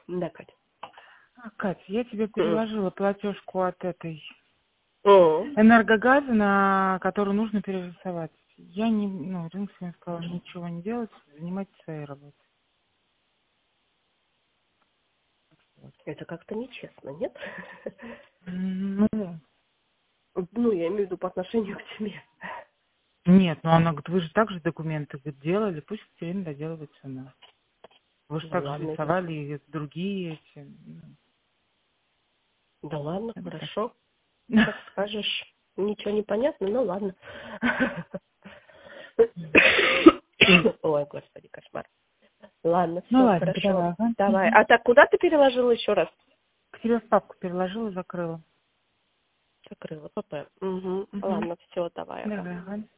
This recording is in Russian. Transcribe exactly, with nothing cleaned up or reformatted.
Да, Кать. А, Кать, я тебе М. переложила платежку от этой О, энергогаза, на которую нужно перерисовать. Я не, ну, Ринг мне сказала, ничего не делать, занимайтесь своей работой. это как-то нечестно, нет? Ну, Ну, я имею в виду по отношению к тебе. нет, ну она говорит, вы же так же документы говорит, делали, пусть Катерина доделывает сама. Вы же Да так же ладно, это... рисовали и другие эти. ну, Да ладно, это так. хорошо. Как скажешь. Ничего не понятно, ну ладно. Ой, господи, кошмар. Ладно, Ну все, ладно, хорошо. давай, ага. Давай. Мгм. А так куда ты переложила еще раз? К тебе в папку переложила, закрыла. Закрыла ПП. Угу. Угу. Ладно, все, давай, ага. Давай, ага.